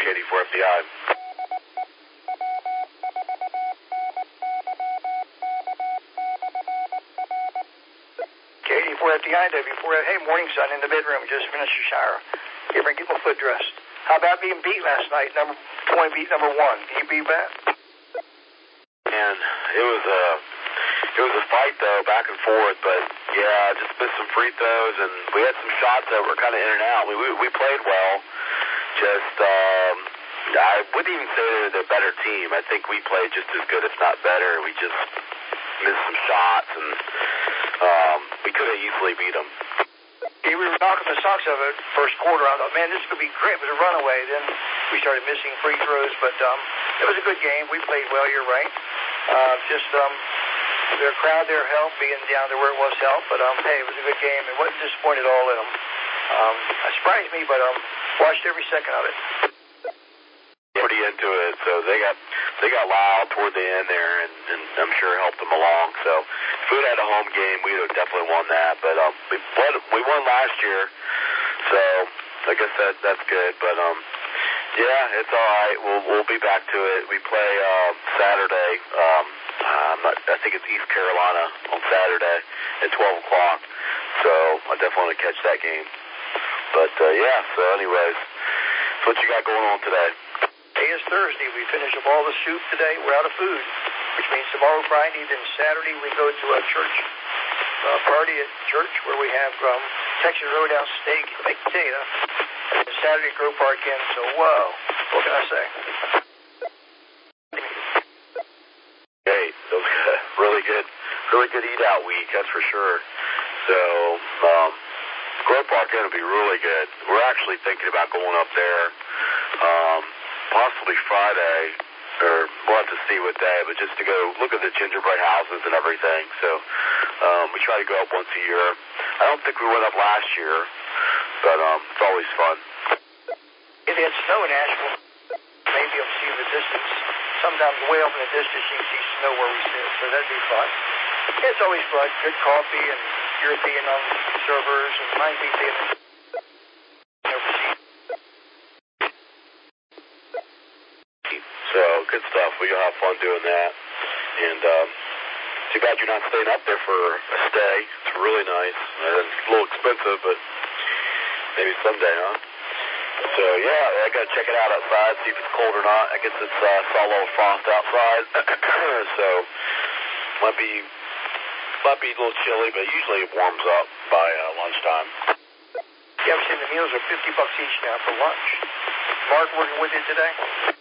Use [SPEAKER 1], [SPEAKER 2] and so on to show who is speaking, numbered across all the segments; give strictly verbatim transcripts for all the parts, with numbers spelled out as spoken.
[SPEAKER 1] K D four F D I.
[SPEAKER 2] K D four F D I, W four. Hey, morning, son, in the bedroom. Just finished your shower. Get ready, get my foot dressed. How about being beat last night? Number twenty beat number one. Can you beat that?
[SPEAKER 1] Man, it was a it was a fight though, back and forth. But yeah, just missed some free throws, and we had some shots that were kind of in and out. We we, we played well. Just um, I wouldn't even say they're the better team. I think we played just as good, if not better. We just missed some shots, and um, we could have easily beat them.
[SPEAKER 2] Yeah, we were knocking the socks of it first quarter. I thought, man, this could be great. It was a runaway. Then we started missing free throws, but um, it was a good game. We played well, you're right. Uh, just um, their crowd there helped, being down there where it was helped. But um, hey, it was a good game. It wasn't disappointed all in them. Um, it surprised me, but um, watched every second of it.
[SPEAKER 1] Pretty into it, so they got they got loud toward the end there, and, and I'm sure it helped them along. So if we had a home game, we would have definitely won that. But um, we won, we won last year, so I guess that that's good. But um, yeah, it's all right. We'll we'll be back to it. We play uh, Saturday. Um, I'm not, I think it's East Carolina on Saturday at twelve o'clock. So I definitely want to catch that game. But uh, yeah, so anyways, so what you got going on today?
[SPEAKER 2] Today is Thursday. We finish up all the soup today. We're out of food, which means tomorrow, Friday, then Saturday we go to a church uh, party at church where we have um, Texas Roadhouse steak and baked potato. And then Saturday, Grove Park in. So, whoa, what can I say?
[SPEAKER 1] Hey, that was a really good, really good eat-out week, that's for sure. So, um, Grove Park Inn will be really good. We're actually thinking about going up there. Um, possibly Friday, or we'll have to see what day, but just to go look at the gingerbread houses and everything. So um, we try to go up once a year. I don't think we went up last year, but um, it's always fun.
[SPEAKER 2] If it had snow in Asheville, maybe you'll see in the distance. Sometimes way up in the distance you can see snow where we sit, so that'd be fun. It's always fun. Good coffee and European um, servers, and mine be being overseas.
[SPEAKER 1] So, good stuff. We're going to have fun doing that. And um, too bad you're not staying up there for a stay. It's really nice. Uh, it's a little expensive, but maybe someday, huh? So, yeah, I got to check it out outside, see if it's cold or not. I guess it's uh, saw a little frost outside. So, might be, might be a little chilly, but usually it warms up by uh, lunchtime.
[SPEAKER 2] Yeah, I've seen the meals are fifty bucks each now for lunch. Mark working with you today?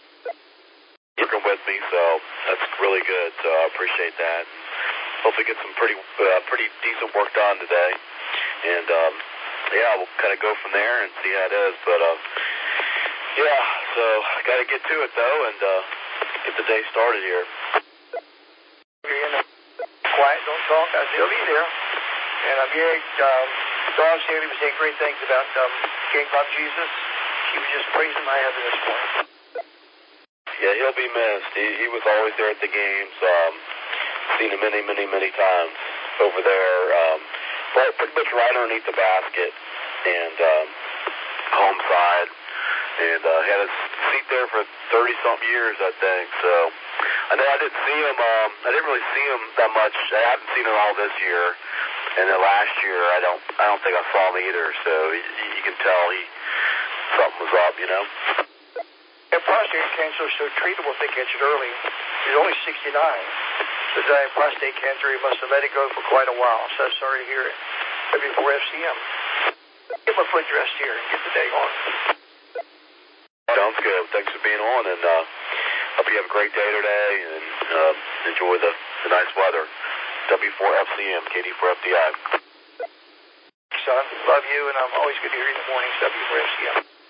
[SPEAKER 1] Working with me, so that's really good. So I appreciate that. Hopefully get some pretty uh, pretty decent work done today. And um, yeah, we'll kind of go from there and see how it is. But um, yeah, so I got to get to it though and uh, get the day started here.
[SPEAKER 2] You're in the quiet, don't talk. I still be there. And I'm here. Um, Dawn Staley was saying great things about um, King Pop Jesus. She was just praising my heaven this morning.
[SPEAKER 1] Yeah, he'll be missed. He, he was always there at the games. Um, seen him many, many, many times over there. Um, right, pretty much right underneath the basket and um, home side. And uh, had a seat there for thirty-something years, I think. So I know I didn't see him. Um, I didn't really see him that much. I haven't seen him all this year. And then last year, I don't, I don't think I saw him either. So you, you can tell he something was up, you know.
[SPEAKER 2] Yeah, prostate cancer is so treatable if they catch it early. He's only sixty-nine. So died of prostate cancer. He must have let it go for quite a while. So I'm sorry to hear it. W four F C M. Get my foot dressed here and get the day on.
[SPEAKER 1] Sounds good. Thanks for being on, and uh, hope you have a great day today and uh, enjoy the, the nice weather. W four F C M, K D four F D I.
[SPEAKER 2] Son, love you, and I'm always good to hear you in the mornings. W four F C M.